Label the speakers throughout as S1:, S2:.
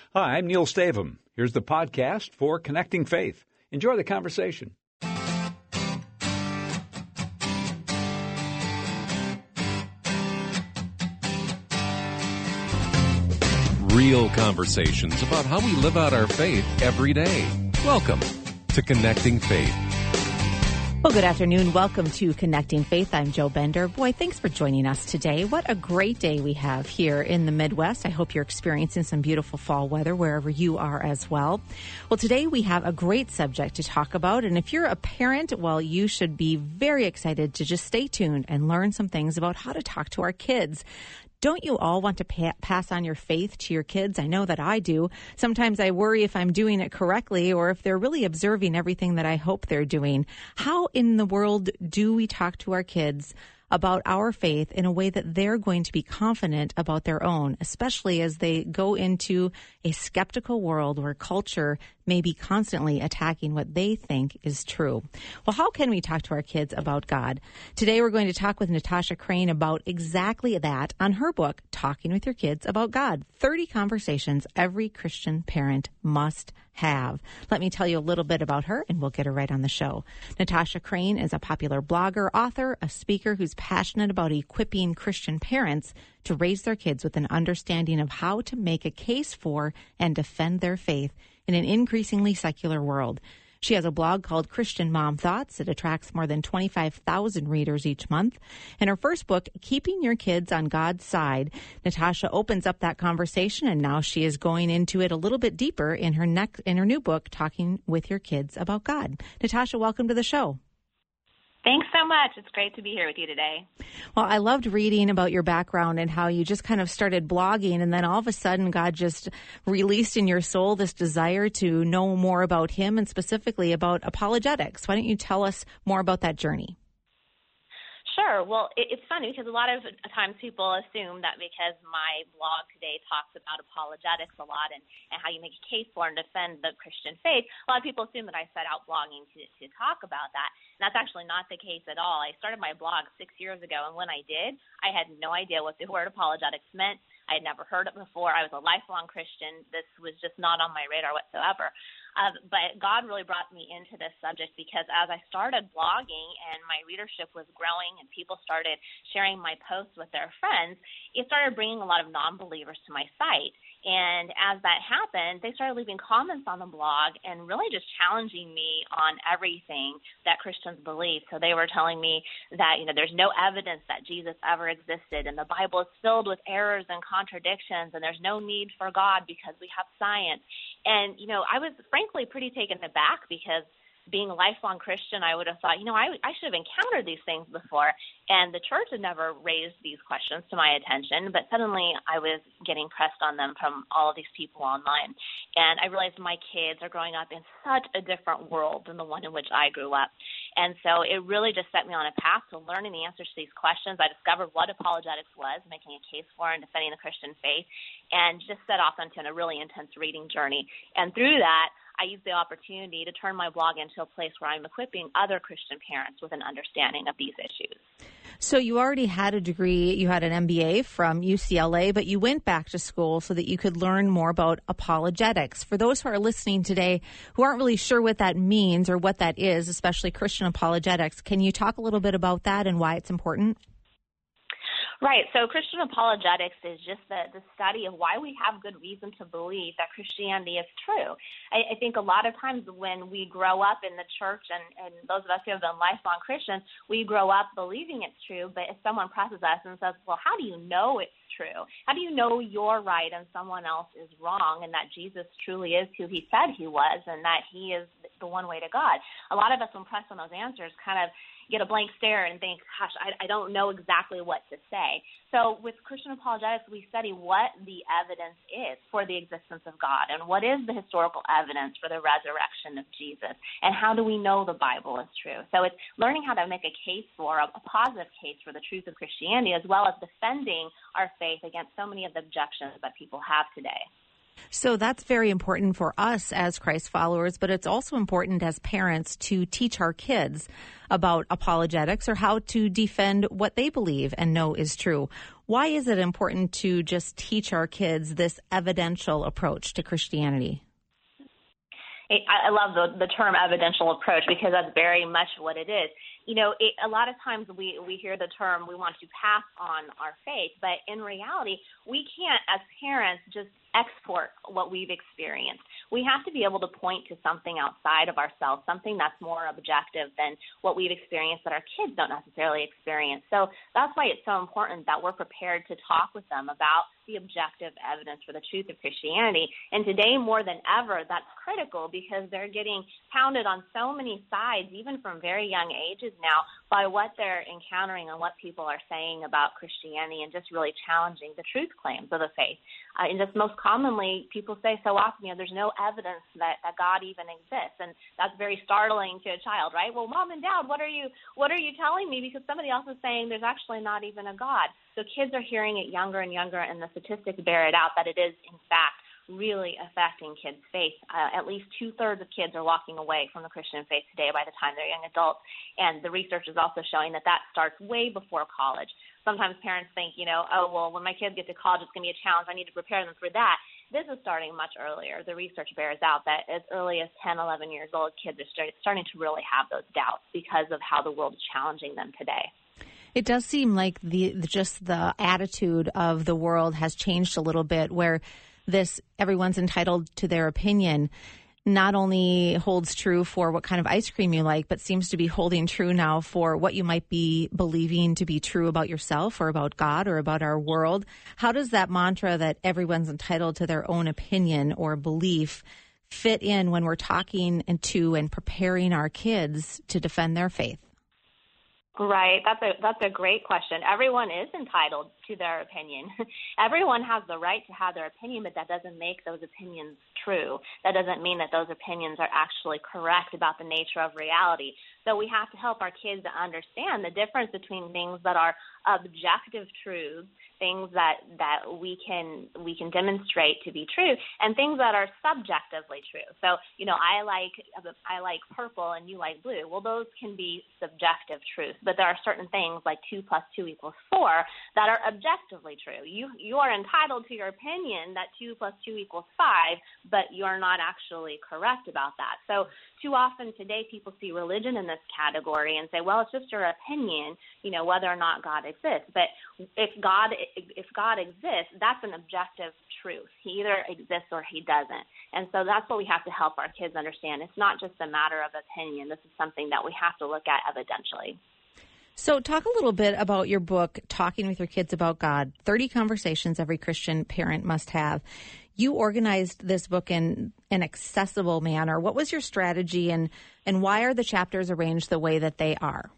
S1: Hi, I'm Neil Stavum. Here's the podcast for Connecting Faith. Enjoy the conversation.
S2: Real conversations about how we live out our faith every day. Welcome to Connecting Faith.
S3: Well, good afternoon. Welcome to Connecting Faith. I'm Joe Bender. Boy, thanks for joining us today. What a great day we have here in the Midwest. I hope you're experiencing some beautiful fall weather wherever you are as well. Well, today we have a great subject to talk about. And if you're a parent, well, you should be very excited to just stay tuned and learn some things about how to talk to our kids. Don't you all want to pass on your faith to your kids? I know that I do. Sometimes I worry if I'm doing it correctly or if they're really observing everything that I hope they're doing. How in the world do we talk to our kids about our faith in a way that they're going to be confident about their own, especially as they go into a skeptical world where culture may be constantly attacking what they think is true? Well, how can we talk to our kids about God? Today, we're going to talk with Natasha Crain about exactly that on her book, Talking with Your Kids About God, 30 Conversations Every Christian Parent Must Have. Let me tell you a little bit about her, and we'll get her right on the show. Natasha Crain is a popular blogger, author, a speaker who's passionate about equipping Christian parents to raise their kids with an understanding of how to make a case for and defend their faith in an increasingly secular world. She has a blog called Christian Mom Thoughts. It attracts more than 25,000 readers each month. In her first book, Keeping Your Kids on God's Side, Natasha opens up that conversation, and now she is going into it a little bit deeper in her new book, Talking with Your Kids About God. Natasha, welcome to the show.
S4: Thanks so much. It's great to be here with you today.
S3: Well, I loved reading about your background and how you just kind of started blogging, and then all of a sudden God just released in your soul this desire to know more about Him and specifically about apologetics. Why don't you tell us more about that journey?
S4: Sure. Well, it's funny because a lot of times people assume that because my blog today talks about apologetics a lot and how you make a case for and defend the Christian faith, a lot of people assume that I set out blogging to talk about that. And that's actually not the case at all. I started my blog 6 years ago, and when I did, I had no idea what the word apologetics meant. I had never heard it before. I was a lifelong Christian. This was just not on my radar whatsoever. But God really brought me into this subject because as I started blogging and my readership was growing and people started sharing my posts with their friends, it started bringing a lot of non-believers to my site. And as that happened, they started leaving comments on the blog and really just challenging me on everything that Christians believe. So they were telling me that, there's no evidence that Jesus ever existed, and the Bible is filled with errors and contradictions, and there's no need for God because we have science. And, I was frankly pretty taken aback because being a lifelong Christian, I would have thought, I should have encountered these things before. And the church had never raised these questions to my attention, but suddenly I was getting pressed on them from all of these people online. And I realized my kids are growing up in such a different world than the one in which I grew up. And so it really just set me on a path to learning the answers to these questions. I discovered what apologetics was, making a case for and defending the Christian faith, and just set off onto a really intense reading journey. And through that, I used the opportunity to turn my blog into a place where I'm equipping other Christian parents with an understanding of these issues.
S3: So you already had a degree, you had an MBA from UCLA, but you went back to school so that you could learn more about apologetics. For those who are listening today who aren't really sure what that means or what that is, especially Christian apologetics, can you talk a little bit about that and why it's important?
S4: Right. So Christian apologetics is just the study of why we have good reason to believe that Christianity is true. I think a lot of times when we grow up in the church, and those of us who have been lifelong Christians, we grow up believing it's true. But if someone presses us and says, well, how do you know it's true? How do you know you're right and someone else is wrong, and that Jesus truly is who he said he was and that he is the one way to God? A lot of us, when pressed on those answers, kind of get a blank stare and think, gosh, I don't know exactly what to say. So with Christian apologetics, we study what the evidence is for the existence of God and what is the historical evidence for the resurrection of Jesus, and how do we know the Bible is true. So it's learning how to make a case for, a positive case for the truth of Christianity, as well as defending our faith against so many of the objections that people have today.
S3: So that's very important for us as Christ followers, but it's also important as parents to teach our kids about apologetics or how to defend what they believe and know is true. Why is it important to just teach our kids this evidential approach to Christianity?
S4: I love the term evidential approach because that's very much what it is. You know, a lot of times we hear the term, we want to pass on our faith, but in reality, we can't, as parents, just export what we've experienced. We have to be able to point to something outside of ourselves, something that's more objective than what we've experienced that our kids don't necessarily experience. So that's why it's so important that we're prepared to talk with them about the objective evidence for the truth of Christianity. And today, more than ever, that's critical because they're getting pounded on so many sides, even from very young ages now, by what they're encountering and what people are saying about Christianity and just really challenging the truth claims of the faith. And just most commonly, people say so often, you know, there's no evidence that God even exists. And that's very startling to a child, right? Well, Mom and Dad, what are you telling me? Because somebody else is saying there's actually not even a God. So kids are hearing it younger and younger, and the statistics bear it out that it is, in fact, really affecting kids' faith. At least 2/3 of kids are walking away from the Christian faith today by the time they're young adults. And the research is also showing that starts way before college. Sometimes parents think, you know, oh, well, when my kids get to college, it's going to be a challenge. I need to prepare them for that. This is starting much earlier. The research bears out that as early as 10, 11 years old, kids are starting to really have those doubts because of how the world is challenging them today.
S3: It does seem like the attitude of the world has changed a little bit, where this everyone's entitled to their opinion not only holds true for what kind of ice cream you like, but seems to be holding true now for what you might be believing to be true about yourself or about God or about our world. How does that mantra that everyone's entitled to their own opinion or belief fit in when we're talking to and preparing our kids to defend their faith?
S4: Right. That's a great question. Everyone is entitled to their opinion. Everyone has the right to have their opinion, but that doesn't make those opinions true. That doesn't mean that those opinions are actually correct about the nature of reality. So we have to help our kids to understand the difference between things that are objective truths, things that we can demonstrate to be true, and things that are subjectively true. So, you know, I like purple and you like blue. Well, those can be subjective truths, but there are certain things like 2 + 2 = 4 that are objectively true. You are entitled to your opinion that 2 + 2 = 5, but you're not actually correct about that. So too often today people see religion in this category and say, well, it's just your opinion, you know, whether or not God exists. But if God exists, that's an objective truth. He either exists or he doesn't. And so that's what we have to help our kids understand. It's not just a matter of opinion. This is something that we have to look at evidentially.
S3: So talk a little bit about your book, Talking with Your Kids About God, 30 Conversations Every Christian Parent Must Have. You organized this book in an accessible manner. What was your strategy, and why are the chapters arranged the way that they are?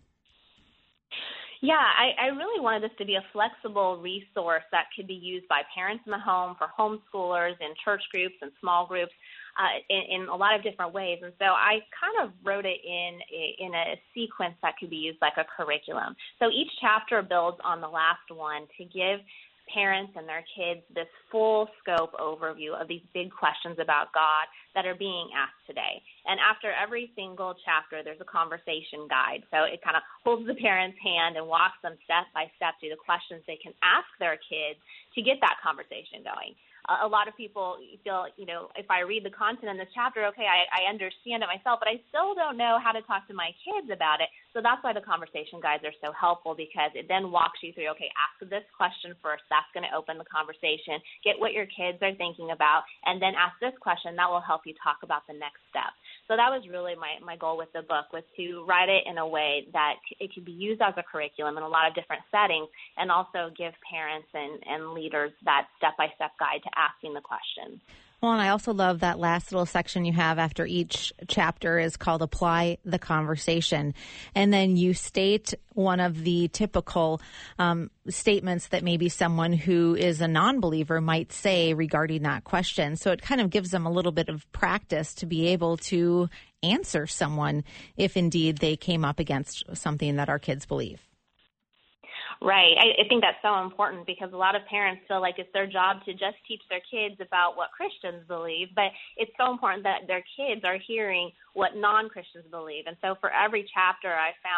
S4: Yeah, I really wanted this to be a flexible resource that could be used by parents in the home, for homeschoolers, in church groups and small groups, in a lot of different ways. And so I kind of wrote it in a sequence that could be used like a curriculum. So each chapter builds on the last one to give parents and their kids this full scope overview of these big questions about God that are being asked today. And after every single chapter, there's a conversation guide. So it kind of holds the parent's hand and walks them step by step through the questions they can ask their kids to get that conversation going. A lot of people feel, you know, if I read the content in this chapter, okay, I understand it myself, but I still don't know how to talk to my kids about it. So that's why the conversation guides are so helpful, because it then walks you through, okay, ask this question first. That's going to open the conversation. Get what your kids are thinking about, and then ask this question. That will help you talk about the next step. So that was really my goal with the book, was to write it in a way that it could be used as a curriculum in a lot of different settings, and also give parents and leaders that step-by-step guide to asking the question.
S3: Well, and I also love that last little section you have after each chapter is called Apply the Conversation. And then you state one of the typical statements that maybe someone who is a non-believer might say regarding that question. So it kind of gives them a little bit of practice to be able to answer someone if indeed they came up against something that our kids believe.
S4: Right. I think that's so important, because a lot of parents feel like it's their job to just teach their kids about what Christians believe, but it's so important that their kids are hearing what non-Christians believe. And so for every chapter, I found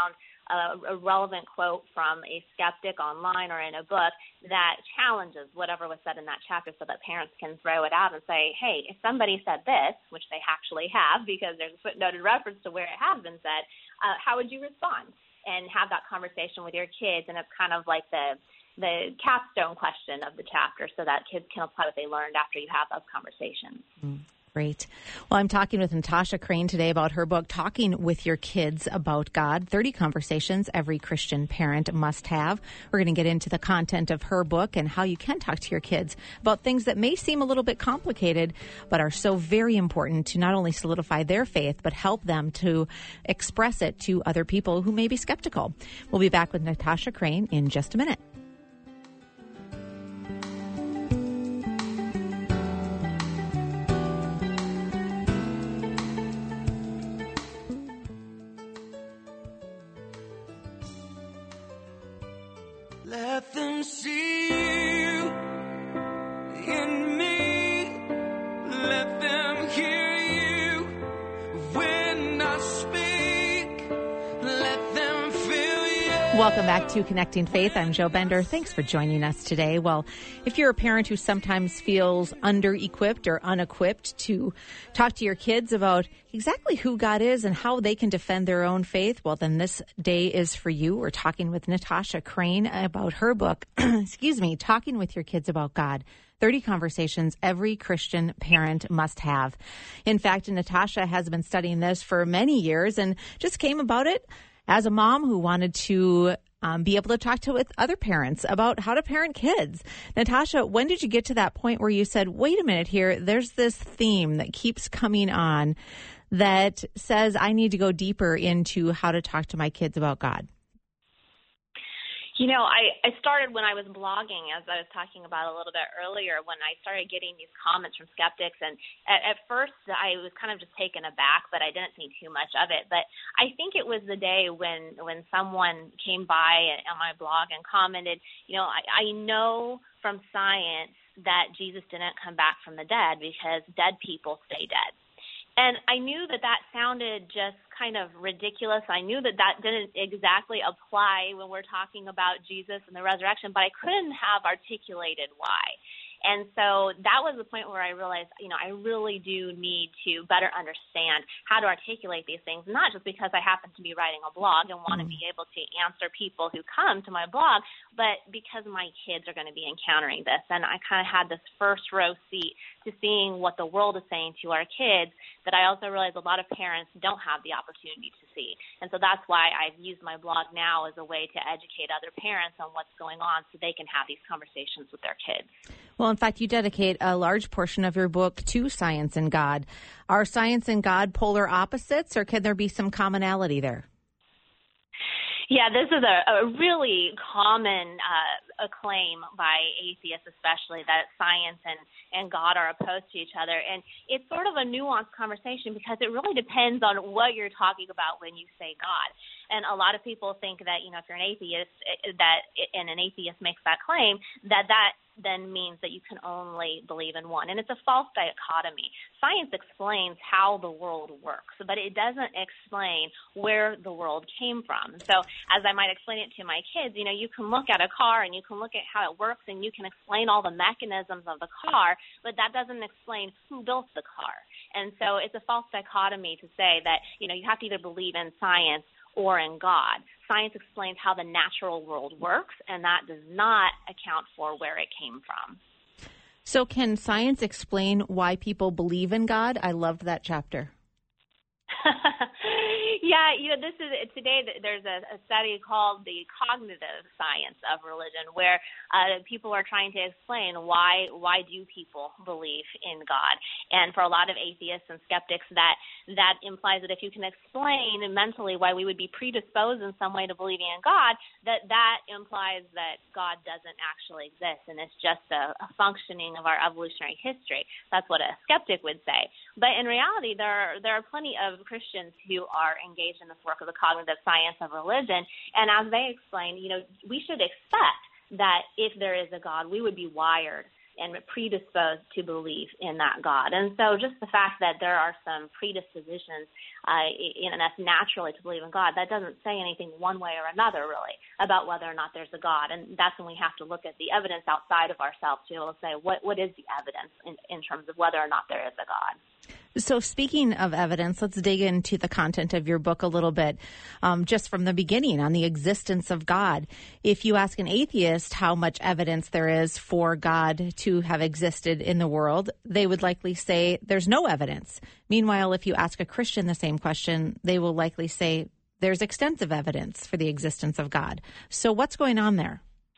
S4: a relevant quote from a skeptic online or in a book that challenges whatever was said in that chapter so that parents can throw it out and say, hey, if somebody said this, which they actually have because there's a footnoted reference to where it has been said, how would you respond? And have that conversation with your kids, and it's kind of like the capstone question of the chapter so that kids can apply what they learned after you have those conversations.
S3: Great. Well, I'm talking with Natasha Crain today about her book, Talking with Your Kids About God, 30 Conversations Every Christian Parent Must Have. We're going to get into the content of her book and how you can talk to your kids about things that may seem a little bit complicated, but are so very important to not only solidify their faith, but help them to express it to other people who may be skeptical. We'll be back with Natasha Crain in just a minute.
S5: Let them see you in me. Let them hear you when I speak. Let them feel you.
S3: Welcome back to Connecting Faith. I'm Jo Bender. Thanks for joining us today. Well, if you're a parent who sometimes feels under-equipped or unequipped to talk to your kids about exactly who God is and how they can defend their own faith, well, then this day is for you. We're talking with Natasha Crain about her book, Talking with Your Kids About God, 30 Conversations Every Christian Parent Must Have. In fact, Natasha has been studying this for many years and just came about it as a mom who wanted to be able to talk with other parents about how to parent kids. Natasha, when did you get to that point where you said, wait a minute here, there's this theme that keeps coming on that says I need to go deeper into how to talk to my kids about God?
S4: You know, I started when I was blogging, as I was talking about a little bit earlier, when I started getting these comments from skeptics. And at first, I was kind of just taken aback, but I didn't think too much of it. But I think it was the day when someone came by on my blog and commented, you know, I know from science that Jesus didn't come back from the dead because dead people stay dead. And I knew that sounded just kind of ridiculous. I knew that didn't exactly apply when we're talking about Jesus and the resurrection, but I couldn't have articulated why. And so that was the point where I realized, you know, I really do need to better understand how to articulate these things, not just because I happen to be writing a blog and want to be able to answer people who come to my blog, but because my kids are going to be encountering this. And I kind of had this first row seat to seeing what the world is saying to our kids that I also realize a lot of parents don't have the opportunity to see. And so that's why I've used my blog now as a way to educate other parents on what's going on so they can have these conversations with their kids.
S3: Well, in fact, you dedicate a large portion of your book to science and God. Are science and God polar opposites, or can there be some commonality there?
S4: Yeah, this is a really common acclaim by atheists, especially, that science and God are opposed to each other. And it's sort of a nuanced conversation because it really depends on what you're talking about when you say God. And a lot of people think that, you know, if you're an atheist, and an atheist makes that claim, that then means that you can only believe in one. And it's a false dichotomy. Science explains how the world works, but it doesn't explain where the world came from. So as I might explain it to my kids, you know, you can look at a car and you can look at how it works and you can explain all the mechanisms of the car, but that doesn't explain who built the car. And so it's a false dichotomy to say that, you know, you have to either believe in science or in God. Science explains how the natural world works, and that does not account for where it came from.
S3: So can science explain why people believe in God? I loved that chapter.
S4: Yeah, you know, today there's a study called the cognitive science of religion, where people are trying to explain why do people believe in God. And for a lot of atheists and skeptics, that implies that if you can explain mentally why we would be predisposed in some way to believing in God, that implies that God doesn't actually exist and it's just a functioning of our evolutionary history. That's what a skeptic would say. But in reality, there are plenty of Christians who are engaged in this work of the cognitive science of religion. And as they explain, you know, we should expect that if there is a God, we would be wired and predisposed to believe in that God. And so just the fact that there are some predispositions in us naturally to believe in God, that doesn't say anything one way or another, really, about whether or not there's a God. And that's when we have to look at the evidence outside of ourselves to be able to say, what is the evidence in terms of whether or not there is a God.
S3: So speaking of evidence, let's dig into the content of your book a little bit, just from the beginning on the existence of God. If you ask an atheist how much evidence there is for God to have existed in the world, they would likely say there's no evidence. Meanwhile, if you ask a Christian the same question, they will likely say there's extensive evidence for the existence of God. So what's going on there?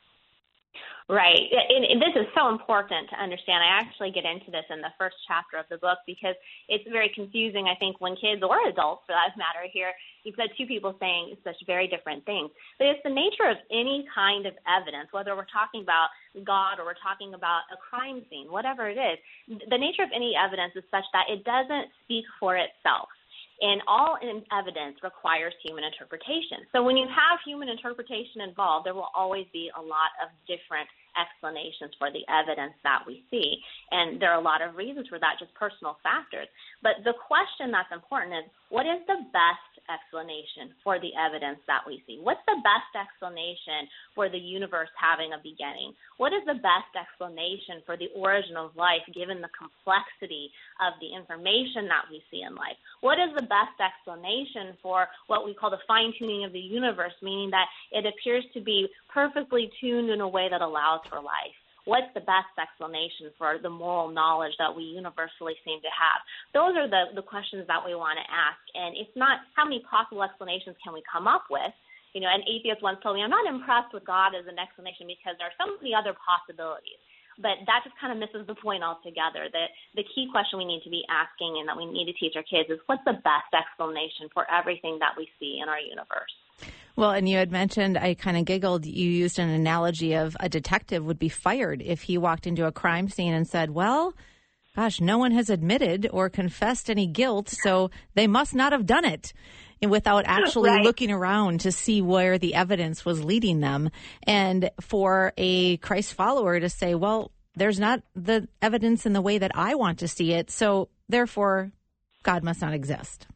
S4: Right. And this is so important to understand. I actually get into this in the first chapter of the book because it's very confusing, I think, when kids or adults, for that matter, hear you've got two people saying such very different things. But it's the nature of any kind of evidence, whether we're talking about God or we're talking about a crime scene, whatever it is, the nature of any evidence is such that it doesn't speak for itself. And all evidence requires human interpretation. So when you have human interpretation involved, there will always be a lot of different explanations for the evidence that we see. And there are a lot of reasons for that, just personal factors. But the question that's important is, what is the best explanation for the evidence that we see? What's the best explanation for the universe having a beginning? What is the best explanation for the origin of life given the complexity of the information that we see in life? What is the best explanation for what we call the fine-tuning of the universe, meaning that it appears to be perfectly tuned in a way that allows for life? What's the best explanation for the moral knowledge that we universally seem to have? Those are the questions that we want to ask. And it's not how many possible explanations can we come up with. You know, an atheist once told me, I'm not impressed with God as an explanation because there are so many other possibilities. But that just kind of misses the point altogether. That the key question we need to be asking and that we need to teach our kids is, what's the best explanation for everything that we see in our universe?
S3: Well, and you had mentioned, I kind of giggled, you used an analogy of a detective would be fired if he walked into a crime scene and said, well, gosh, no one has admitted or confessed any guilt, so they must not have done it, and without actually looking around to see where the evidence was leading them. And for a Christ follower to say, well, there's not the evidence in the way that I want to see it, so therefore God must not exist.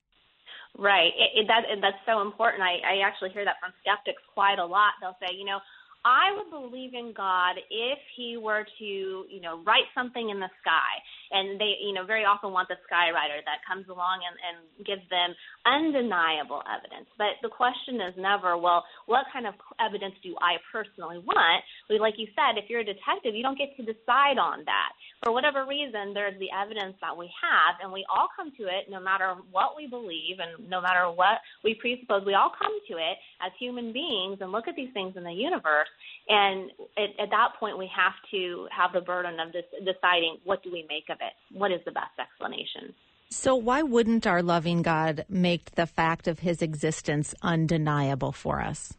S4: Right. That's so important. I actually hear that from skeptics quite a lot. They'll say, you know, I would believe in God if he were to, you know, write something in the sky. And they, you know, very often want the skywriter that comes along and gives them undeniable evidence. But the question is never, well, what kind of evidence do I personally want? Like you said, if you're a detective, you don't get to decide on that. For whatever reason, there's the evidence that we have, and we all come to it no matter what we believe and no matter what we presuppose. We all come to it as human beings and look at these things in the universe. And at that point, we have to have the burden of deciding, what do we make of it? What is the best explanation?
S3: So why wouldn't our loving God make the fact of his existence undeniable for us?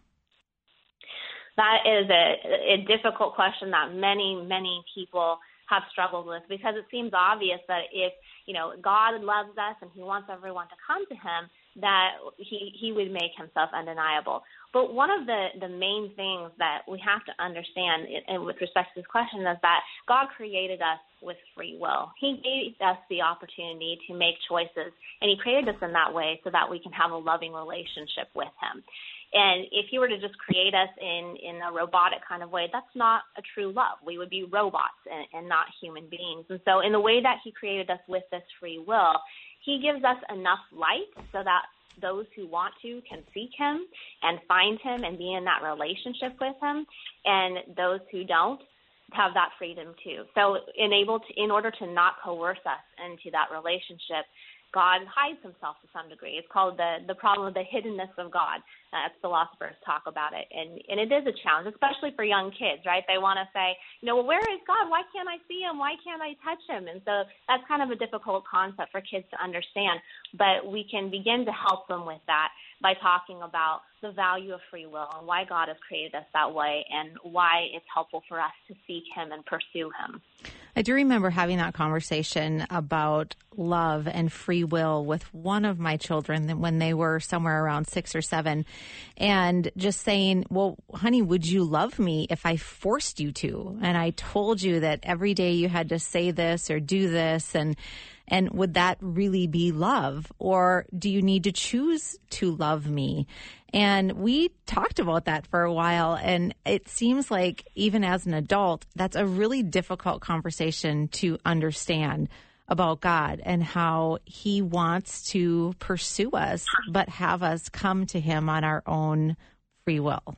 S4: That is a difficult question that many people have struggled with, because it seems obvious that if, you know, God loves us and he wants everyone to come to him, that he would make himself undeniable. But one of the main things that we have to understand and with respect to this question is that God created us with free will. He gave us the opportunity to make choices, and he created us in that way so that we can have a loving relationship with him. And if he were to just create us in a robotic kind of way, that's not a true love. We would be robots and not human beings. And so in the way that he created us with this free will, he gives us enough light so that those who want to can seek him and find him and be in that relationship with him, and those who don't have that freedom too. So in order to not coerce us into that relationship, God hides himself to some degree. It's called the problem of the hiddenness of God. As philosophers talk about it. And it is a challenge, especially for young kids, right? They want to say, you know, well, where is God? Why can't I see him? Why can't I touch him? And so that's kind of a difficult concept for kids to understand. But we can begin to help them with that by talking about the value of free will and why God has created us that way and why it's helpful for us to seek him and pursue him.
S3: I do remember having that conversation about love and free will with one of my children when they were somewhere around 6 or 7, and just saying, well, honey, would you love me if I forced you to? And I told you that every day you had to say this or do this, and would that really be love? Or do you need to choose to love me? And we talked about that for a while, and it seems like even as an adult, that's a really difficult conversation to understand about God and how he wants to pursue us, but have us come to him on our own free will.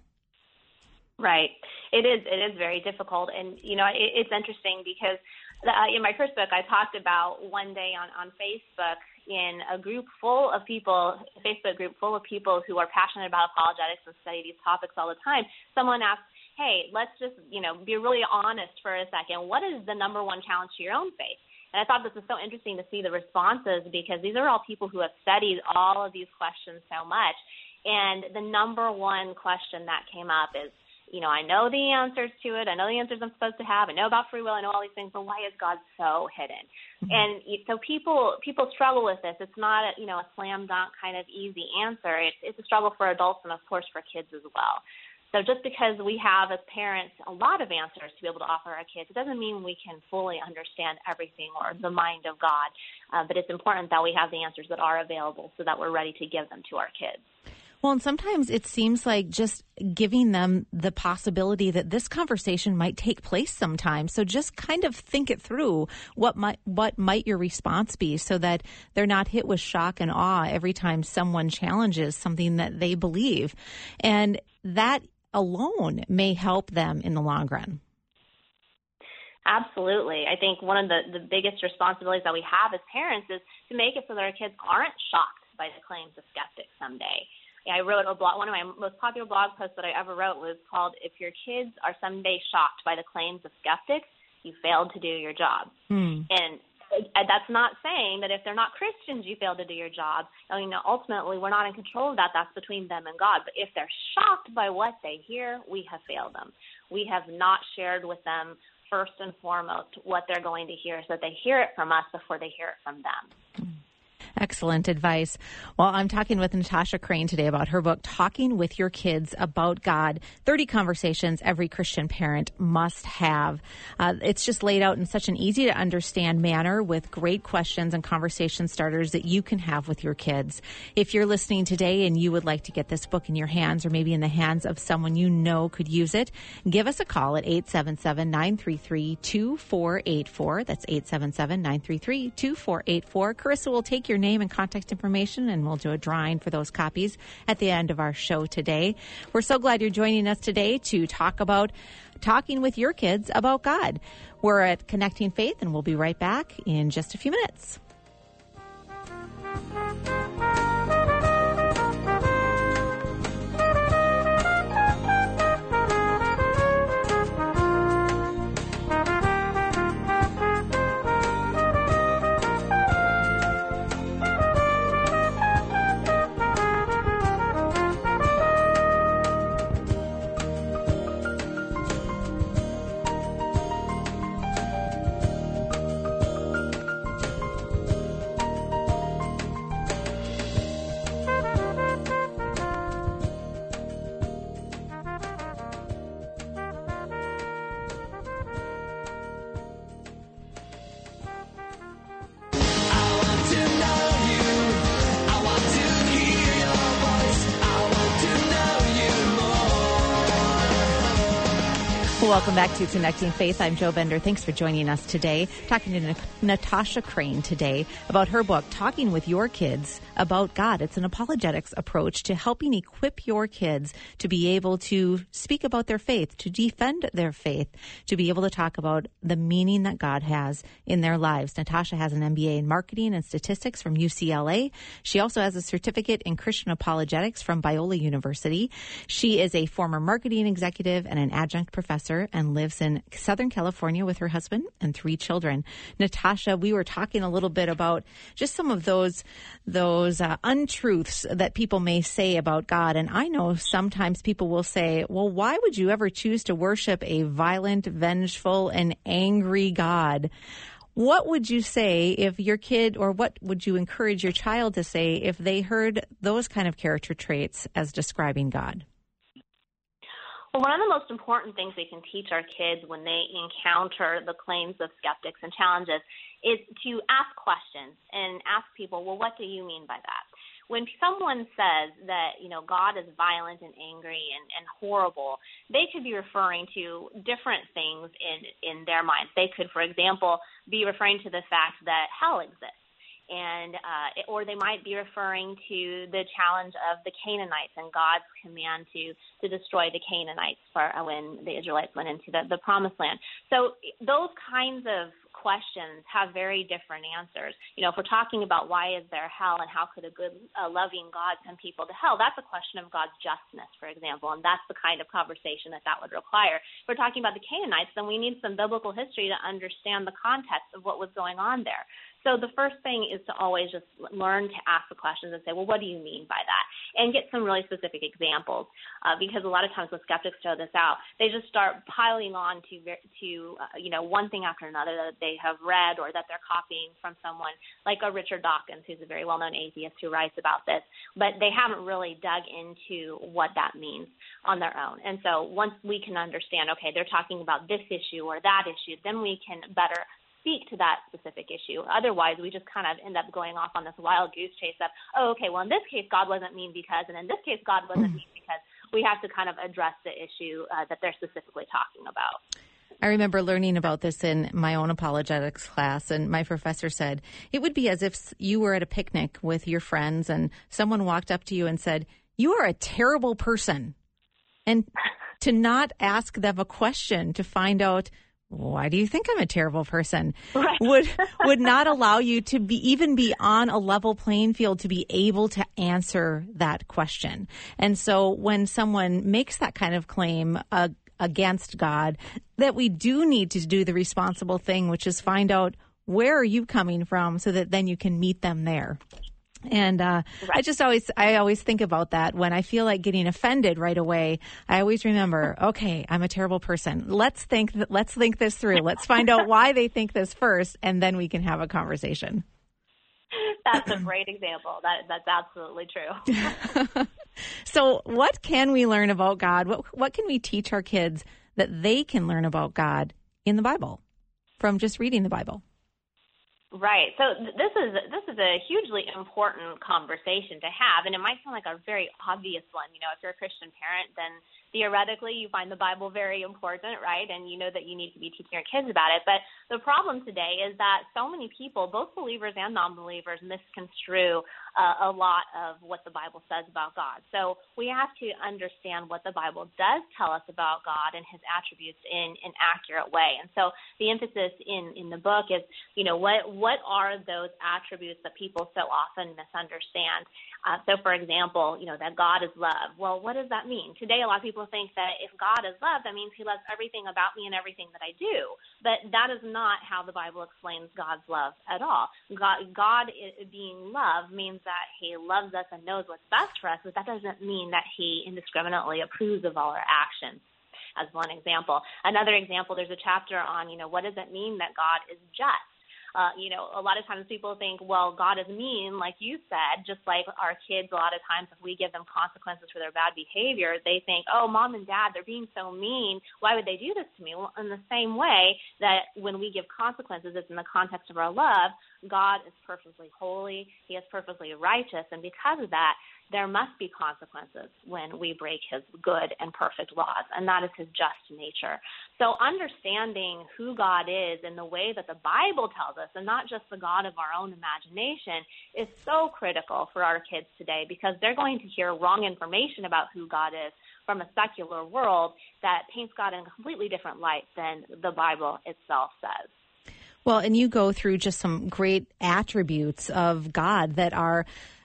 S4: Right. It is very difficult. And, it's interesting because in my first book, I talked about one day on Facebook in a group full of people, a Facebook group full of people who are passionate about apologetics and study these topics all the time. Someone asked, hey, let's just, be really honest for a second. What is the number one challenge to your own faith? And I thought this was so interesting to see the responses because these are all people who have studied all of these questions so much. And the number one question that came up is, I know the answers to it. I know the answers I'm supposed to have. I know about free will. I know all these things, but why is God so hidden? Mm-hmm. And so people struggle with this. It's not a slam dunk kind of easy answer. It's a struggle for adults and, of course, for kids as well. So just because we have, as parents, a lot of answers to be able to offer our kids, it doesn't mean we can fully understand everything or the mind of God. But it's important that we have the answers that are available so that we're ready to give them to our kids.
S3: Well, and sometimes it seems like just giving them the possibility that this conversation might take place sometime. So just kind of think it through. What might your response be so that they're not hit with shock and awe every time someone challenges something that they believe. And that alone may help them in the long run.
S4: Absolutely. I think one of the biggest responsibilities that we have as parents is to make it so that our kids aren't shocked by the claims of skeptics someday. I wrote a blog. One of my most popular blog posts that I ever wrote was called, "If your kids are someday shocked by the claims of skeptics, you failed to do your job." And that's not saying that if they're not Christians, you failed to do your job. Ultimately, we're not in control of that. That's between them and God. But if they're shocked by what they hear, we have failed them. We have not shared with them first and foremost what they're going to hear so that they hear it from us before they hear it from them.
S3: Excellent advice. Well, I'm talking with Natasha Crain today about her book, Talking with Your Kids About God, 30 Conversations Every Christian Parent Must Have. It's just laid out in such an easy to understand manner with great questions and conversation starters that you can have with your kids. If you're listening today and you would like to get this book in your hands or maybe in the hands of someone you know could use it, give us a call at 877-933-2484. That's 877-933-2484. Carissa will take your name and contact information, and we'll do a drawing for those copies at the end of our show today. We're so glad you're joining us today to talk about talking with your kids about God. We're at Connecting Faith, and we'll be right back in just a few minutes. Welcome back to Connecting Faith. I'm Jo Bender. Thanks for joining us today. Talking to Natasha Crain today about her book, Talking with Your Kids About God. It's an apologetics approach to helping equip your kids to be able to speak about their faith, to defend their faith, to be able to talk about the meaning that God has in their lives. Natasha has an MBA in marketing and statistics from UCLA. She also has a certificate in Christian apologetics from Biola University. She is a former marketing executive and an adjunct professor pastor and lives in Southern California with her husband and 3 children. Natasha, we were talking a little bit about just some of those untruths that people may say about God. And I know sometimes people will say, well, why would you ever choose to worship a violent, vengeful, and angry God? What would you say if your kid, or what would you encourage your child to say if they heard those kind of character traits as describing God?
S4: Well, one of the most important things we can teach our kids when they encounter the claims of skeptics and challenges is to ask questions and ask people, well, what do you mean by that? When someone says that, God is violent and angry and horrible, they could be referring to different things in their minds. They could, for example, be referring to the fact that hell exists. Or they might be referring to the challenge of the Canaanites and God's command to destroy the Canaanites when the Israelites went into the Promised Land. So those kinds of questions have very different answers. If we're talking about why is there hell and how could a good, loving God send people to hell, that's a question of God's justness, for example, and that's the kind of conversation that would require. If we're talking about the Canaanites, then we need some biblical history to understand the context of what was going on there. So the first thing is to always just learn to ask the questions and say, well, what do you mean by that? And get some really specific examples, because a lot of times when skeptics throw this out, they just start piling on to one thing after another that they have read or that they're copying from someone like a Richard Dawkins, who's a very well-known atheist who writes about this, but they haven't really dug into what that means on their own. And so once we can understand, okay, they're talking about this issue or that issue, then we can better speak to that specific issue. Otherwise, we just kind of end up going off on this wild goose chase of, in this case, God wasn't mean because, and in this case, God wasn't mean because. We have to kind of address the issue that they're specifically talking about.
S3: I remember learning about this in my own apologetics class, and my professor said, it would be as if you were at a picnic with your friends and someone walked up to you and said, you are a terrible person. And to not ask them a question to find out, why do you think I'm a terrible person? Right. would not allow you to even be on a level playing field to be able to answer that question. And so when someone makes that kind of claim against God, that we do need to do the responsible thing, which is find out where are you coming from so that then you can meet them there. And right. I always think about that when I feel like getting offended right away. I always remember, okay, I'm a terrible person. Let's think this through. Let's find out why they think this first, and then we can have a conversation.
S4: That's a great example. That's absolutely true.
S3: So, what can we learn about God? What can we teach our kids that they can learn about God in the Bible from just reading the Bible?
S4: Right. So this is a hugely important conversation to have, and it might sound like a very obvious one. If you're a Christian parent, then theoretically you find the Bible very important, right? And you know that you need to be teaching your kids about it. But the problem today is that so many people, both believers and non-believers, misconstrue a lot of what the Bible says about God. So we have to understand what the Bible does tell us about God and his attributes in an accurate way. And so the emphasis in the book is, what are those attributes that people so often misunderstand? So, for example, that God is love. Well, what does that mean? Today, a lot of people think that if God is love, that means he loves everything about me and everything that I do. But that is not how the Bible explains God's love at all. God being love means that he loves us and knows what's best for us, but that doesn't mean that he indiscriminately approves of all our actions, as one example. Another example, there's a chapter on, what does it mean that God is just? A lot of times people think, well, God is mean, like you said, just like our kids, a lot of times if we give them consequences for their bad behavior, they think, oh, mom and dad, they're being so mean. Why would they do this to me? Well, in the same way that when we give consequences, it's in the context of our love. God is perfectly holy. He is perfectly righteous. And because of that, there must be consequences when we break his good and perfect laws, and that is his just nature. So understanding who God is in the way that the Bible tells us, and not just the God of our own imagination, is so critical for our kids today, because they're going to hear wrong information about who God is from a secular world that paints God in a completely different light than the Bible itself says.
S3: Well, and you go through just some great attributes of God that are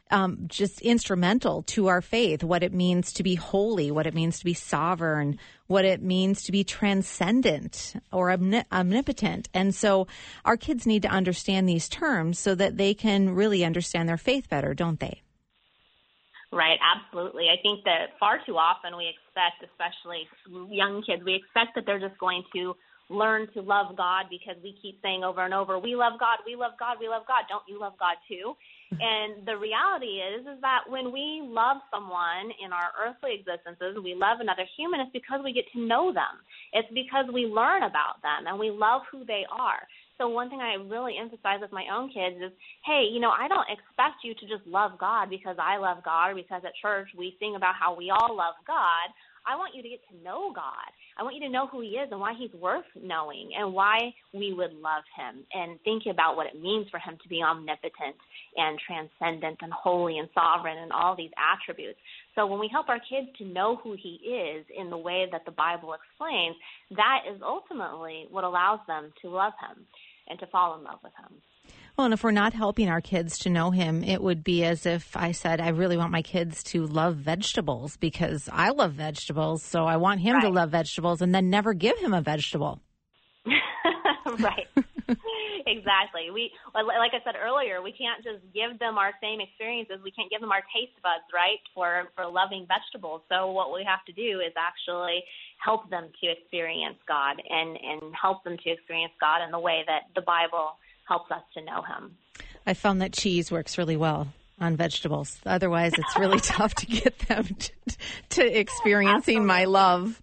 S3: just instrumental to our faith, what it means to be holy, what it means to be sovereign, what it means to be transcendent or omnipotent. And so our kids need to understand these terms so that they can really understand their faith better, don't they?
S4: Right, absolutely. I think that far too often we expect, especially young kids, we expect that they're just going to learn to love God because we keep saying over and over, we love God, we love God, we love God. Don't you love God too? And the reality is that when we love someone in our earthly existences, we love another human, it's because we get to know them. It's because we learn about them and we love who they are. So one thing I really emphasize with my own kids is, hey, I don't expect you to just love God because I love God or because at church we sing about how we all love God. I want you to get to know God. I want you to know who he is and why he's worth knowing and why we would love him and think about what it means for him to be omnipotent and transcendent and holy and sovereign and all these attributes. So when we help our kids to know who he is in the way that the Bible explains, that is ultimately what allows them to love him and to fall in love with him.
S3: Well, and if we're not helping our kids to know him, it would be as if I said, I really want my kids to love vegetables because I love vegetables, so I want him to love vegetables and then never give him a vegetable.
S4: Right. Exactly. Like I said earlier, we can't just give them our same experiences. We can't give them our taste buds, right, for loving vegetables. So what we have to do is actually help them to experience God and help them to experience God in the way that the Bible helps us to know him.
S3: I found that cheese works really well on vegetables. Otherwise, it's really tough to get them to experiencing my love.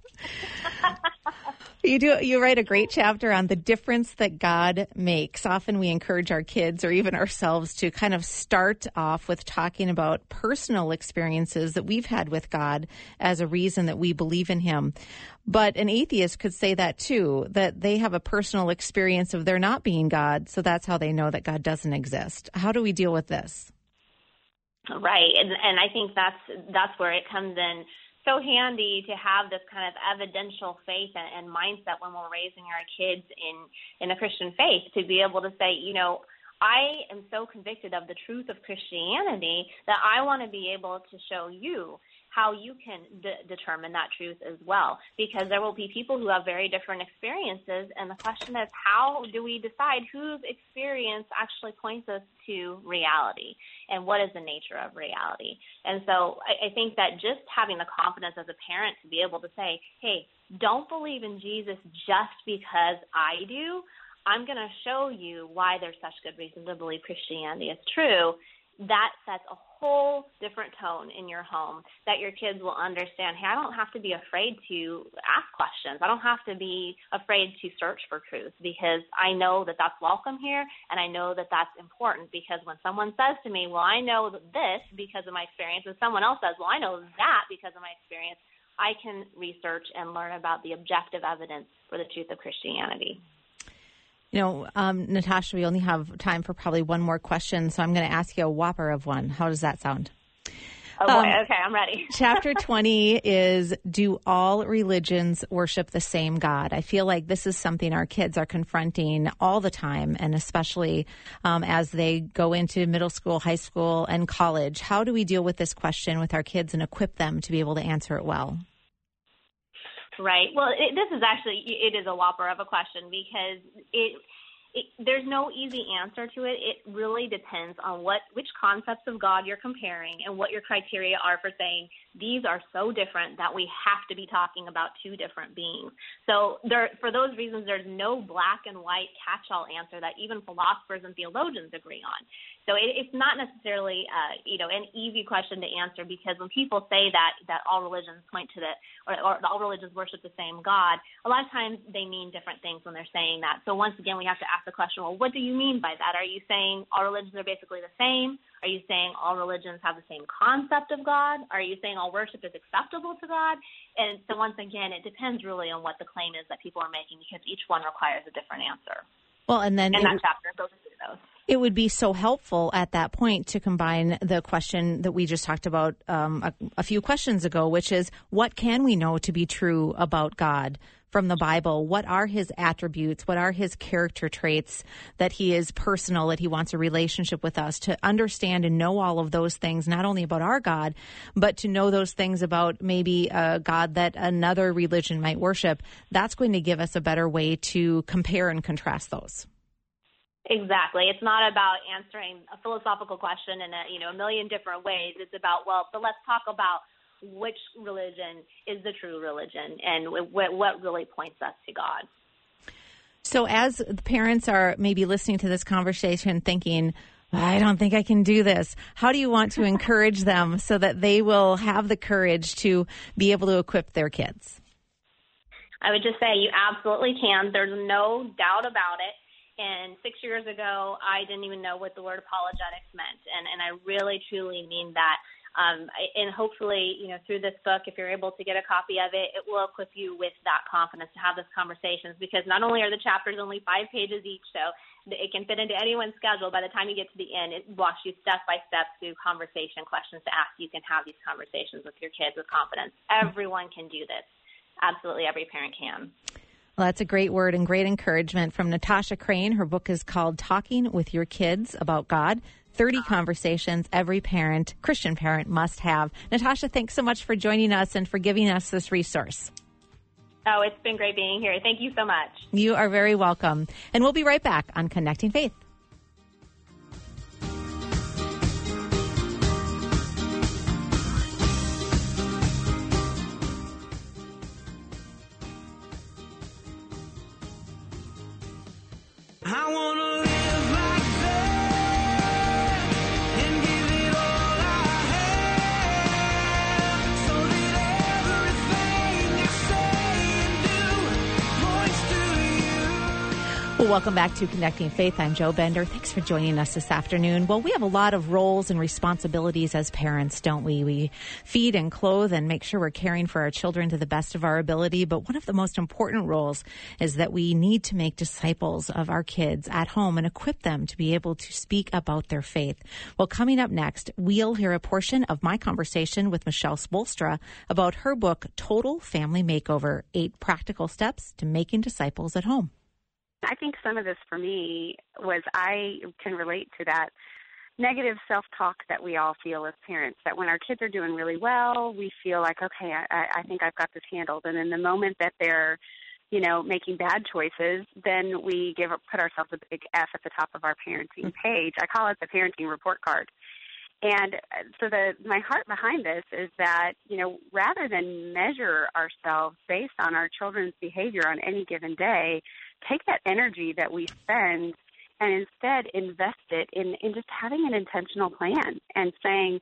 S3: You write a great chapter on the difference that God makes. Often we encourage our kids or even ourselves to kind of start off with talking about personal experiences that we've had with God as a reason that we believe in him. But an atheist could say that too, that they have a personal experience of there not being God, so that's how they know that God doesn't exist. How do we deal with this?
S4: Right, and I think that's where it comes in so handy to have this kind of evidential faith and mindset when we're raising our kids in a Christian faith, to be able to say, I am so convicted of the truth of Christianity that I want to be able to show you how you can determine that truth as well, because there will be people who have very different experiences, and the question is, how do we decide whose experience actually points us to reality, and what is the nature of reality? And so I think that just having the confidence as a parent to be able to say, hey, don't believe in Jesus just because I do. I'm going to show you why there's such good reason to believe Christianity is true. That sets a whole different tone in your home, that your kids will understand, hey, I don't have to be afraid to ask questions. I don't have to be afraid to search for truth, because I know that that's welcome here, and I know that that's important, because when someone says to me, well, I know this because of my experience, and someone else says, well, I know that because of my experience, I can research and learn about the objective evidence for the truth of Christianity.
S3: Natasha, we only have time for probably one more question, so I'm going to ask you a whopper of one. How does that sound?
S4: Oh, boy. Okay, I'm ready.
S3: Chapter 20 is, do all religions worship the same God? I feel like this is something our kids are confronting all the time, and especially as they go into middle school, high school, and college. How do we deal with this question with our kids and equip them to be able to answer it well?
S4: Right. Well, this is actually, it is a whopper of a question, because there's no easy answer to it. It really depends on which concepts of God you're comparing and what your criteria are for saying these are so different that we have to be talking about two different beings. So for those reasons, there's no black and white catch-all answer that even philosophers and theologians agree on. So it's not necessarily, an easy question to answer, because when people say that all religions point to or all religions worship the same God, a lot of times they mean different things when they're saying that. So once again, we have to ask the question, well, what do you mean by that? Are you saying all religions are basically the same? Are you saying all religions have the same concept of God? Are you saying all worship is acceptable to God? And so once again, it depends really on what the claim is that people are making, because each one requires a different answer.
S3: Well, and then
S4: in that chapter goes through those.
S3: It would be so helpful at that point to combine the question that we just talked about a few questions ago, which is, what can we know to be true about God from the Bible? What are his attributes? What are his character traits, that he is personal, that he wants a relationship with us? To understand and know all of those things, not only about our God, but to know those things about maybe a God that another religion might worship, that's going to give us a better way to compare and contrast those.
S4: Exactly. It's not about answering a philosophical question in a million different ways. It's about, but let's talk about which religion is the true religion and what really points us to God.
S3: So as parents are maybe listening to this conversation thinking, I don't think I can do this, how do you want to encourage them so that they will have the courage to be able to equip their kids?
S4: I would just say you absolutely can. There's no doubt about it. And 6 years ago, I didn't even know what the word apologetics meant. And I really, truly mean that. And hopefully, through this book, if you're able to get a copy of it, it will equip you with that confidence to have these conversations, because not only are the chapters only 5 pages each, so it can fit into anyone's schedule. By the time you get to the end, it walks you step by step through conversation questions to ask. You can have these conversations with your kids with confidence. Everyone can do this. Absolutely every parent can.
S3: Well, that's a great word and great encouragement from Natasha Crain. Her book is called Talking with Your Kids About God, 30 Conversations Every Parent, Christian Parent, Must Have. Natasha, thanks so much for joining us and for giving us this resource.
S4: Oh, it's been great being here. Thank you so much.
S3: You are very welcome. And we'll be right back on Connecting Faith.
S5: I wanna live like that and give it all I have, so that everything I say and do points to you.
S3: Well, welcome back to Connecting Faith. I'm Joe Bender. Thanks for joining us this afternoon. Well, we have a lot of roles and responsibilities as parents, don't we? We feed and clothe and make sure we're caring for our children to the best of our ability. But one of the most important roles is that we need to make disciples of our kids at home and equip them to be able to speak about their faith. Well, coming up next, we'll hear a portion of my conversation with Michelle Spolstra about her book, Total Family Makeover, 8 Practical Steps to Making Disciples at Home.
S6: I think some of this for me was I can relate to that negative self-talk that we all feel as parents, that when our kids are doing really well, we feel like, okay, I think I've got this handled. And in the moment that they're, making bad choices, then we put ourselves a big F at the top of our parenting page. I call it the parenting report card. And so my heart behind this is that, rather than measure ourselves based on our children's behavior on any given day, take that energy that we spend and instead invest it in just having an intentional plan and saying,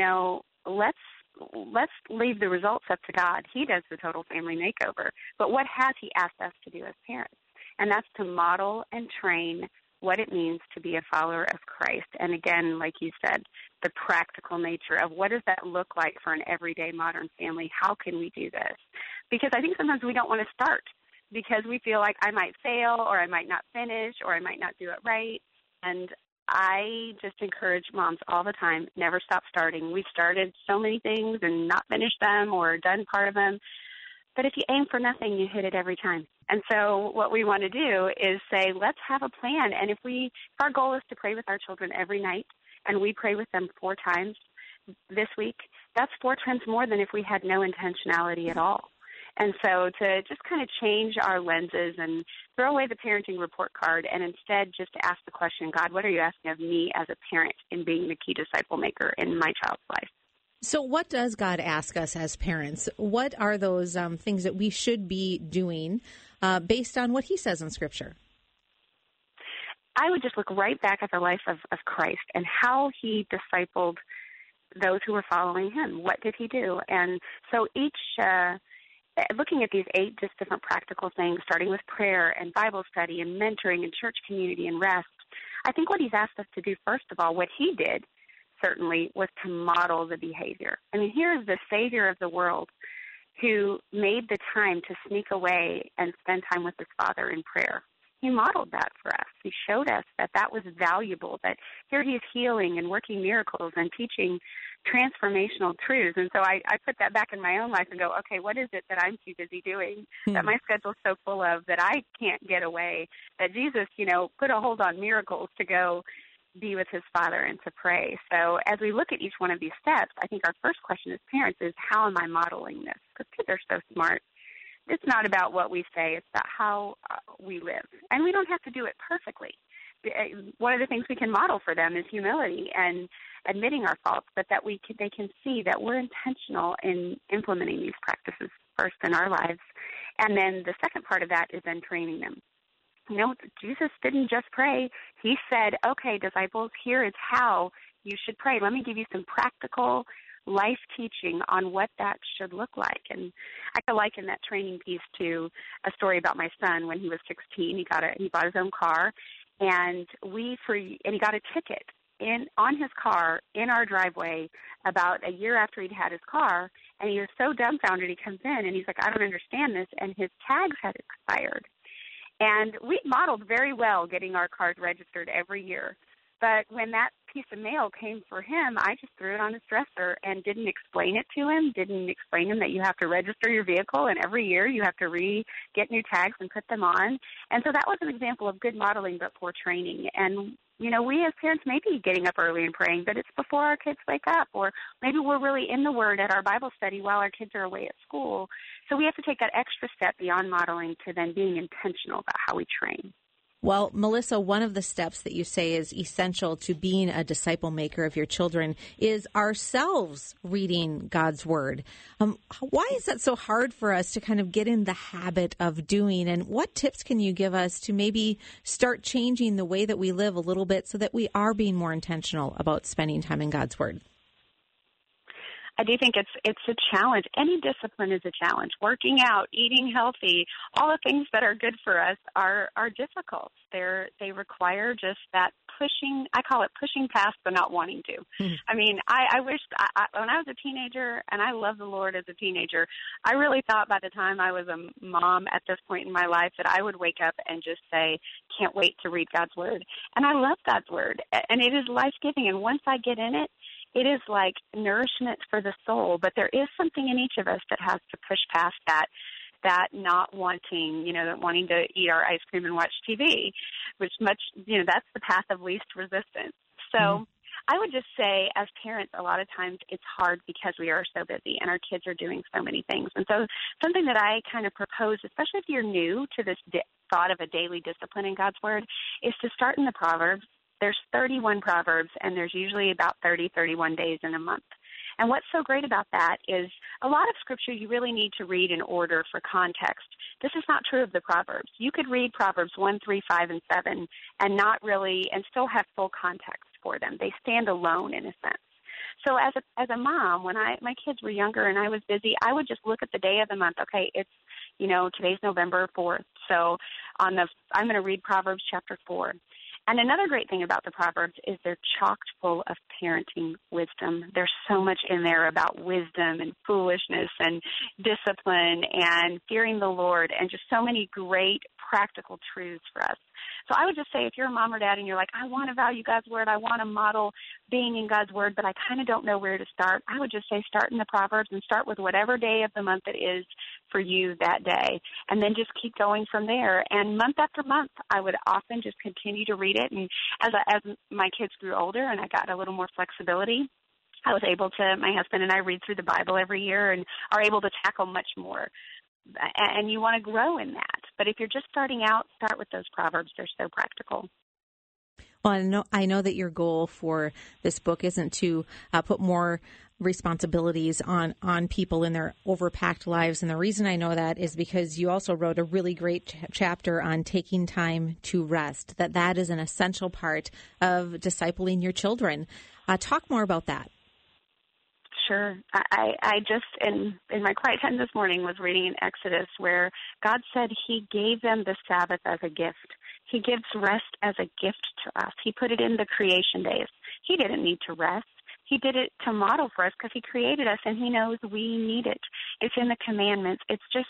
S6: let's leave the results up to God. He does the total family makeover. But what has he asked us to do as parents? And that's to model and train what it means to be a follower of Christ. And again, like you said, the practical nature of what does that look like for an everyday modern family? How can we do this? Because I think sometimes we don't want to start because we feel like I might fail or I might not finish or I might not do it right. And I just encourage moms all the time, never stop starting. We've started so many things and not finished them or done part of them. But if you aim for nothing, you hit it every time. And so what we want to do is say, let's have a plan. And if our goal is to pray with our children every night, and we pray with them 4 times this week, that's 4 times more than if we had no intentionality at all. And so to just kind of change our lenses and throw away the parenting report card and instead just ask the question, God, what are you asking of me as a parent in being the key disciple maker in my child's life?
S3: So what does God ask us as parents? What are those things that we should be doing based on what he says in Scripture?
S6: I would just look right back at the life of Christ and how he discipled those who were following him. What did he do? And so looking at these 8 just different practical things, starting with prayer and Bible study and mentoring and church community and rest, I think what he's asked us to do, first of all, what he did, certainly, was to model the behavior. I mean, here is the Savior of the world who made the time to sneak away and spend time with his Father in prayer. He modeled that for us. He showed us that that was valuable, that here he is healing and working miracles and teaching transformational truths. And so I put that back in my own life and go, okay, what is it that I'm too busy doing, that my schedule's so full of, that I can't get away, that Jesus, put a hold on miracles to go be with his Father and to pray. So as we look at each one of these steps, I think our first question as parents is, how am I modeling this? Because kids are so smart. It's not about what we say. It's about how we live. And we don't have to do it perfectly. One of the things we can model for them is humility and admitting our faults, but that they can see that we're intentional in implementing these practices first in our lives. And then the second part of that is then training them. Jesus didn't just pray. He said, okay, disciples, here is how you should pray. Let me give you some practical life teaching on what that should look like. And I could liken that training piece to a story about my son. When he was 16, he bought his own car, and he got a ticket on his car in our driveway about a year after he'd had his car, and he was so dumbfounded. He comes in and he's like, I don't understand this, and his tags had expired. And we modeled very well getting our cars registered every year. But when that piece of mail came for him, I just threw it on his dresser and didn't explain it to him, didn't explain to him that you have to register your vehicle, and every year you have to get new tags and put them on. And so that was an example of good modeling but poor training. And, we as parents may be getting up early and praying, but it's before our kids wake up, or maybe we're really in the Word at our Bible study while our kids are away at school. So we have to take that extra step beyond modeling to then being intentional about how we train.
S3: Well, Melissa, one of the steps that you say is essential to being a disciple maker of your children is ourselves reading God's Word. Why is that so hard for us to kind of get in the habit of doing? And what tips can you give us to maybe start changing the way that we live a little bit so that we are being more intentional about spending time in God's Word?
S6: I do think it's a challenge. Any discipline is a challenge. Working out, eating healthy, all the things that are good for us are difficult. They require just that pushing. I call it pushing past but not wanting to. I mean, I wish when I was a teenager, and I love the Lord as a teenager, I really thought by the time I was a mom at this point in my life that I would wake up and just say, can't wait to read God's Word. And I love God's Word, and it is life-giving. And once I get in it, it is like nourishment for the soul, but there is something in each of us that has to push past that not wanting, that wanting to eat our ice cream and watch TV, which that's the path of least resistance. So I would just say as parents, a lot of times it's hard because we are so busy and our kids are doing so many things. And so something that I kind of propose, especially if you're new to this thought of a daily discipline in God's Word, is to start in the Proverbs. There's 31 Proverbs, and there's usually about 31 days in a month. And what's so great about that is a lot of Scripture you really need to read in order for context. This is not true of the Proverbs. You could read Proverbs 1, 3, 5, and 7 and still have full context for them. They stand alone in a sense. So as a mom, when my kids were younger and I was busy, I would just look at the day of the month. Okay, it's today's November 4th, so I'm going to read Proverbs chapter 4. And another great thing about the Proverbs is they're chocked full of parenting wisdom. There's so much in there about wisdom and foolishness and discipline and fearing the Lord and just so many great practical truths for us. So I would just say if you're a mom or dad and you're like, I want to value God's Word, I want to model being in God's Word, but I kind of don't know where to start, I would just say start in the Proverbs and start with whatever day of the month it is for you that day, and then just keep going from there. And month after month, I would often just continue to read it. And as my kids grew older and I got a little more flexibility, I was able to, my husband and I read through the Bible every year and are able to tackle much more. And you want to grow in that. But if you're just starting out, start with those Proverbs. They're so practical.
S3: Well, I know that your goal for this book isn't to put more responsibilities on people in their overpacked lives. And the reason I know that is because you also wrote a really great chapter on taking time to rest, that is an essential part of discipling your children. Talk more about that.
S6: Sure. I just, in my quiet time this morning, was reading in Exodus where God said he gave them the Sabbath as a gift. He gives rest as a gift to us. He put it in the creation days. He didn't need to rest. He did it to model for us because he created us and he knows we need it. It's in the commandments. It's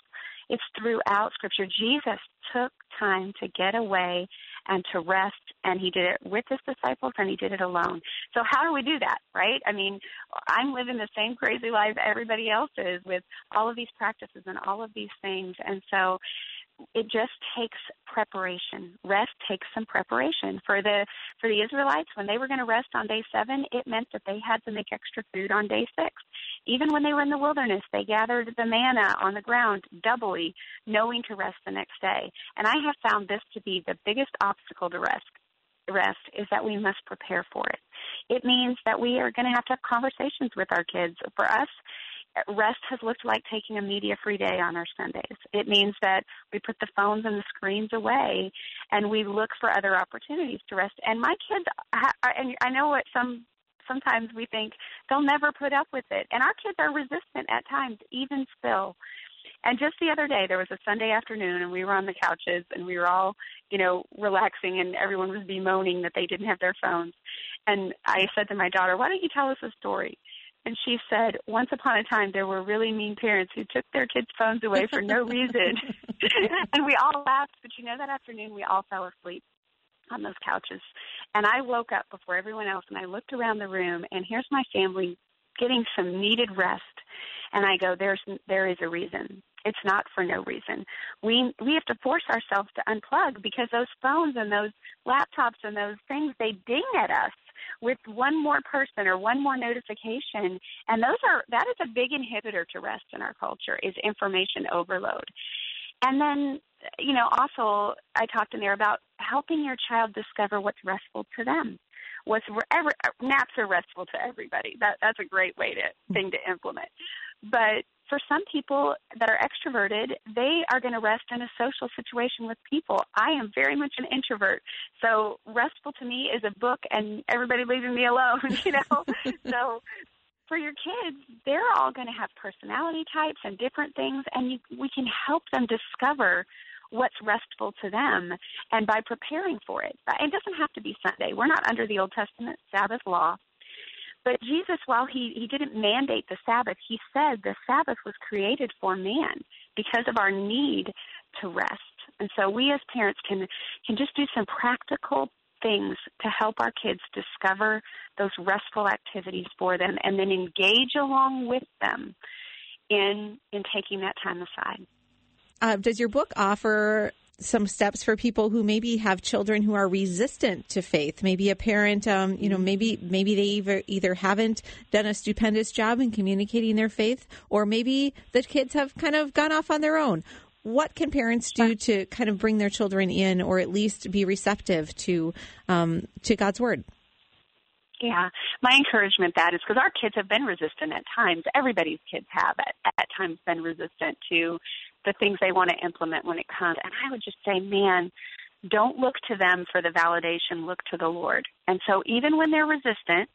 S6: It's throughout Scripture. Jesus took time to get away and to rest, and he did it with his disciples, and he did it alone. So how do we do that, right? I mean, I'm living the same crazy life everybody else is with all of these practices and all of these things. And so it just takes preparation. Rest takes some preparation. For the Israelites, when they were going to rest on day 7, it meant that they had to make extra food on day 6. Even when they were in the wilderness, they gathered the manna on the ground doubly, knowing to rest the next day. And I have found this to be the biggest obstacle to rest is that we must prepare for it. It means that we are going to have conversations with our kids. For us, rest has looked like taking a media-free day on our Sundays. It means that we put the phones and the screens away, and we look for other opportunities to rest. And my kids, and I know what sometimes we think they'll never put up with it, and our kids are resistant at times, even still. And just the other day, there was a Sunday afternoon, and we were on the couches, and we were all, relaxing, and everyone was bemoaning that they didn't have their phones. And I said to my daughter, "Why don't you tell us a story?" And she said, once upon a time, there were really mean parents who took their kids' phones away for no reason. And we all laughed. But that afternoon, we all fell asleep on those couches. And I woke up before everyone else, and I looked around the room, and here's my family getting some needed rest. And I go, there is a reason. It's not for no reason. We have to force ourselves to unplug because those phones and those laptops and those things, they ding at us with one more person or one more notification. And that is a big inhibitor to rest in our culture, is information overload. And then, also I talked in there about helping your child discover what's restful to them. Naps are restful to everybody. That's a great thing to implement. But for some people that are extroverted, they are going to rest in a social situation with people. I am very much an introvert. So restful to me is a book and everybody leaving me alone, So for your kids, they're all going to have personality types and different things, and we can help them discover what's restful to them, and by preparing for it. It doesn't have to be Sunday. We're not under the Old Testament Sabbath law. But Jesus, while he didn't mandate the Sabbath, he said the Sabbath was created for man because of our need to rest. And so we as parents can just do some practical things to help our kids discover those restful activities for them, and then engage along with them in taking that time aside.
S3: Does your book offer some steps for people who maybe have children who are resistant to faith? Maybe a parent, maybe they either haven't done a stupendous job in communicating their faith, or maybe the kids have kind of gone off on their own. What can parents do to kind of bring their children in, or at least be receptive to God's Word?
S6: Yeah, my encouragement that is because our kids have been resistant at times. Everybody's kids have at times been resistant to the things they want to implement when it comes. And I would just say, man, don't look to them for the validation. Look to the Lord. And so even when they're resistant,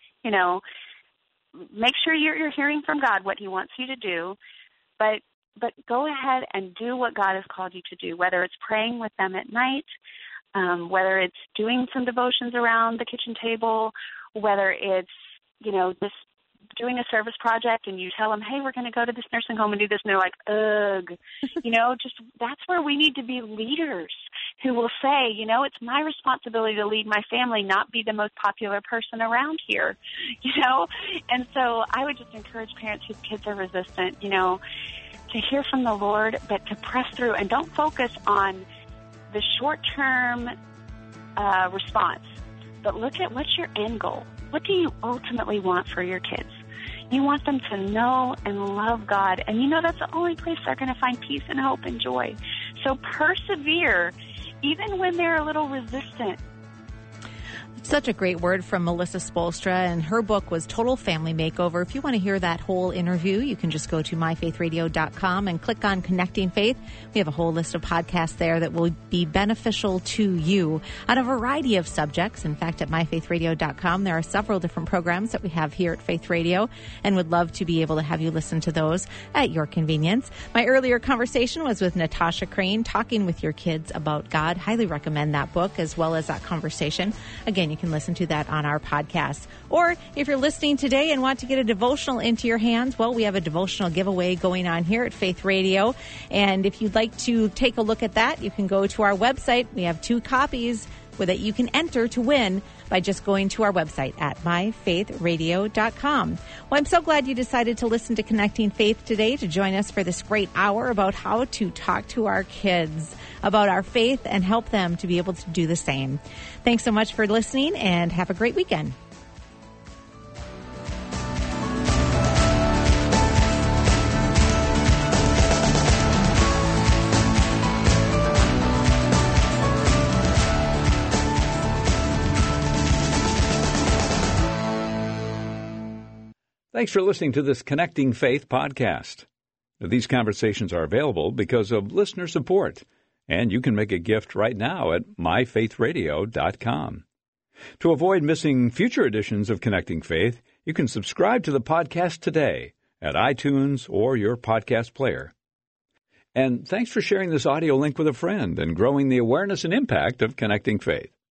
S6: make sure you're hearing from God what he wants you to do. But go ahead and do what God has called you to do, whether it's praying with them at night, whether it's doing some devotions around the kitchen table, whether it's, just doing a service project and you tell them, hey, we're going to go to this nursing home and do this, and they're like, ugh. Just that's where we need to be leaders who will say, it's my responsibility to lead my family, not be the most popular person around here, And so I would just encourage parents whose kids are resistant, to hear from the Lord, but to press through and don't focus on the short-term response, but look at what's your end goal. What do you ultimately want for your kids? You want them to know and love God, and that's the only place they're going to find peace and hope and joy. So persevere, even when they're a little resistant.
S3: Such a great word from Melissa Spolstra, and her book was Total Family Makeover. If you want to hear that whole interview, you can just go to myfaithradio.com and click on Connecting Faith. We have a whole list of podcasts there that will be beneficial to you on a variety of subjects. In fact, at myfaithradio.com, there are several different programs that we have here at Faith Radio, and would love to be able to have you listen to those at your convenience. My earlier conversation was with Natasha Crane, Talking with Your Kids About God. Highly recommend that book as well as that conversation. Again, you can listen to that on our podcast. Or if you're listening today and want to get a devotional into your hands, well, we have a devotional giveaway going on here at Faith Radio. And if you'd like to take a look at that, you can go to our website. We have 2 copies that you can enter to win by just going to our website at myfaithradio.com. Well, I'm so glad you decided to listen to Connecting Faith today, to join us for this great hour about how to talk to our kids about our faith and help them to be able to do the same. Thanks so much for listening, and have a great weekend.
S1: Thanks for listening to this Connecting Faith podcast. These conversations are available because of listener support, and you can make a gift right now at myfaithradio.com. To avoid missing future editions of Connecting Faith, you can subscribe to the podcast today at iTunes or your podcast player. And thanks for sharing this audio link with a friend and growing the awareness and impact of Connecting Faith.